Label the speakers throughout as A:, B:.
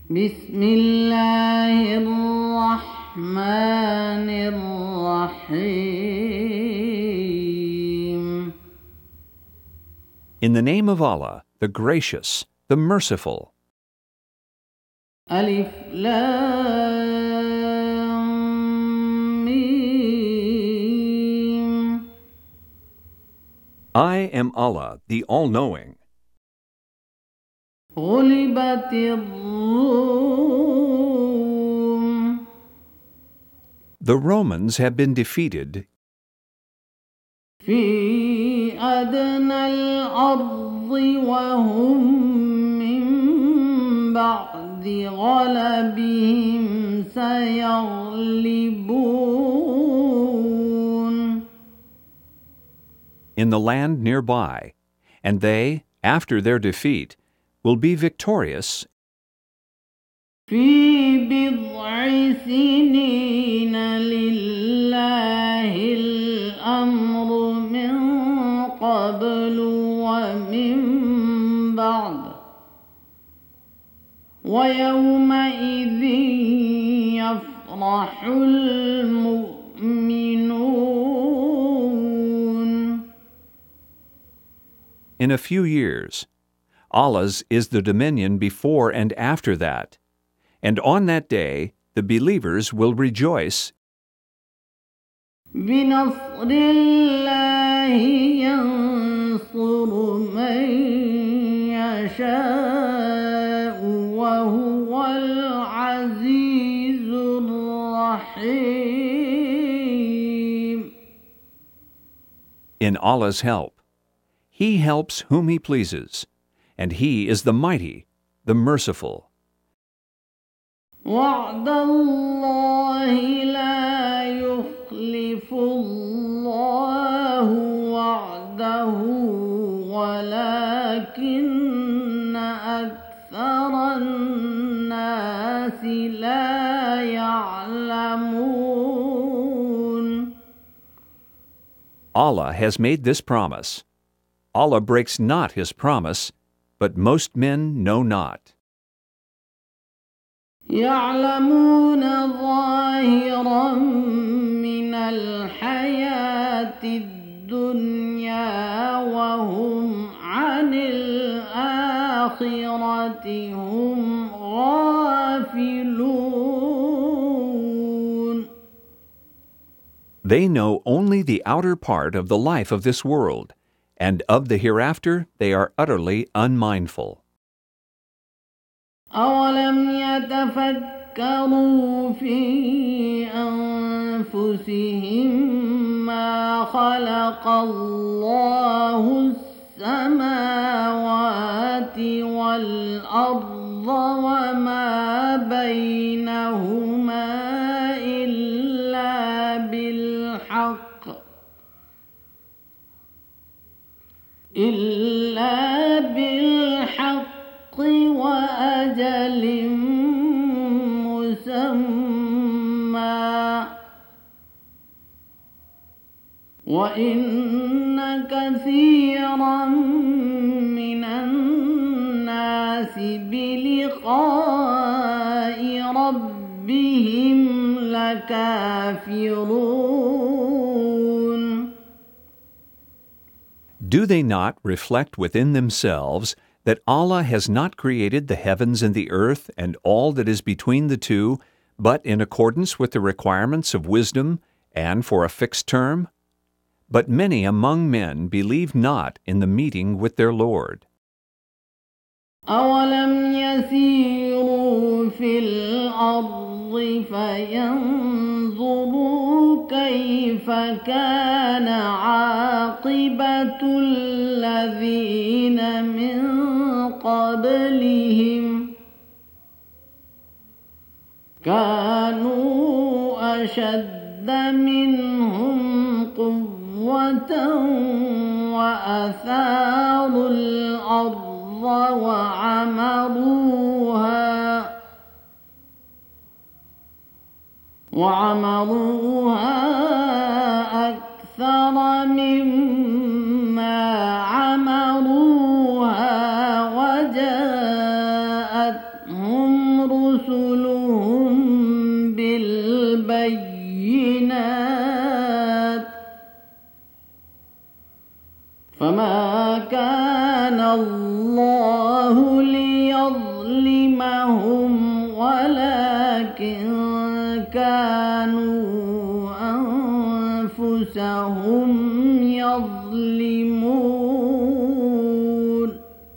A: بسم الله الرحمن الرحيم.
B: In the name of Allah, the Gracious, the Merciful.
A: ألف لام ميم.
B: I am Allah, the All-Knowing.
A: غلبت الروم.
B: The Romans have been defeated
A: في أدنى الأرض وهم من بعد غلبهم سيغلبون.
B: in the land nearby, and they, after their defeat, will be victorious
A: في بضع سنين لله الأمر من قبل ومن بعد ويومئذ يفرح المؤمنون.
B: in a few years. Allah's is the dominion before and after that, and on that day the believers will rejoice
A: بنصر الله ينصر من يشاء وهو العزيز الرحيم.
B: in Allah's help. He helps whom He pleases, and He is the Mighty, the Merciful.
A: وعد الله لا يخلف الله وعده ولكن أكثر الناس لا يعلمون.
B: Allah has made this promise. Allah breaks not His promise, but most men know not.
A: يعلمون ظاهرا من الحياة الدنيا وهم عن الآخرة هم غافلون.
B: They know only the outer part of the life of this world, and of the hereafter they are utterly unmindful.
A: أولم يتفكروا في أنفسهم ما خلق الله السماوات والأرض وما بينهما إلا بالحق وأجل مسمى وإن كثيرا من الناس بلقاء ربهم لكافرون.
B: Do they not reflect within themselves that Allah has not created the heavens and the earth and all that is between the two, but in accordance with the requirements of wisdom and for a fixed term? But many among men believe not in the meeting with their Lord.
A: أولم يسيروا في الأرض فينظروا كيف كان عاقبة الذين من قبلهم كانوا أشد منهم قوة وأثاروا الأرض وعمروها أكثر مما عمروها وجاءتهم رسلهم بالبينات فما كان الله ليظلمهم ولكن كانوا أنفسهم يظلمون.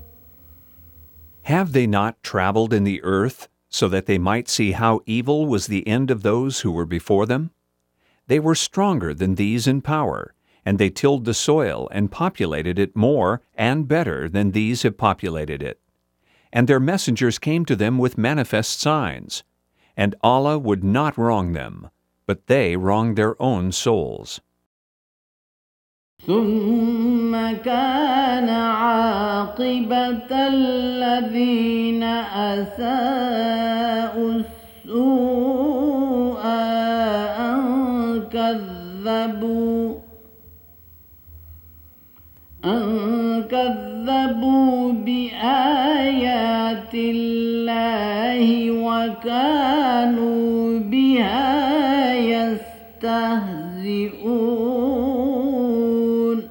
B: Have they not traveled in the earth so that they might see how evil was the end of those who were before them? They were stronger than these in power, and they tilled the soil and populated it more and better than these have populated it. And their messengers came to them with manifest signs. And Allah would not wrong them, but they wronged their own souls.
A: ثم كان عاقبة الذين أساءوا السوء أن كذبوا بآيات الله وكانوا بها يستهزئون.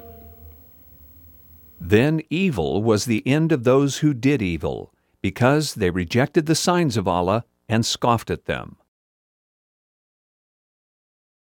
B: Then evil was the end of those who did evil, because they rejected the signs of Allah and scoffed at them.